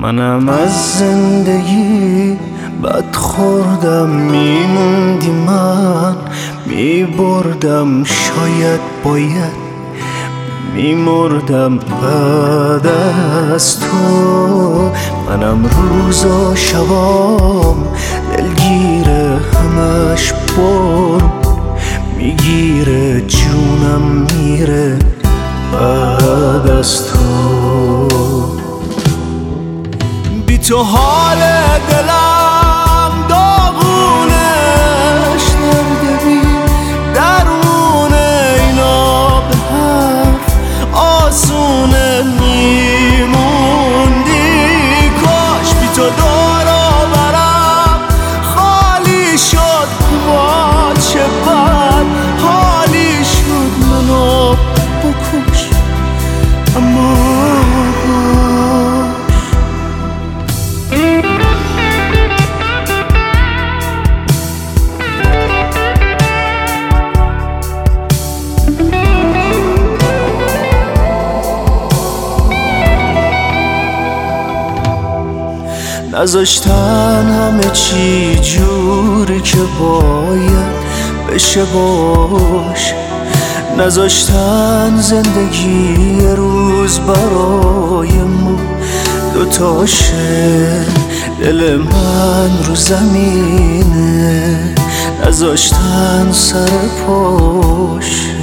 منم از زندگی بد خوردم، میموندی من میبردم، شاید باید میمردم بعد از تو. منم روز و شبام دلگیره، همش برو میگیره، جونم میره بعد از تو. بی تو حال دلم داغونش نردبی، درونه اینا به حرف آسونه میموندی. کاش بی تو دورو برم خالی شد، با چه بد حالی شد، منو بکش اما نذاشتن همه چی جوری که باید بشه باشه، نذاشتن زندگی روز برای ما دوتاشه، دل من رو زمینه نذاشتن سر پاشه.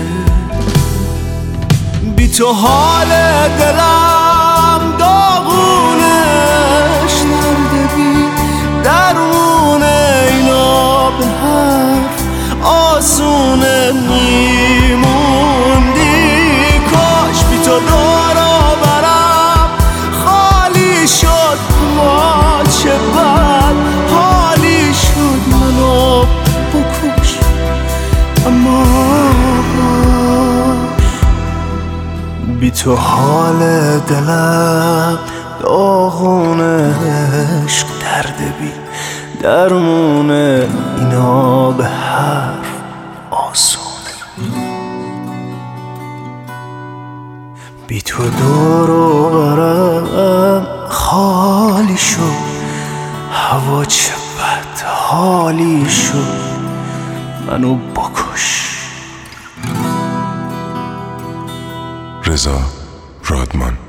بی تو حال دلم داغونش نردبی، درونه اینا به حرف آسونه میموندی. کاش بی تو دورو برم خالی شد، با چه بد حالی شد، منو بکش اما بی تو حال دلم داغونه، عشق درد بی درمونه، اینا به حرف آسونه. بی تو دورو برم خالی شد، هوا چه بد حالی شد، منو بکش. رضا رادمان.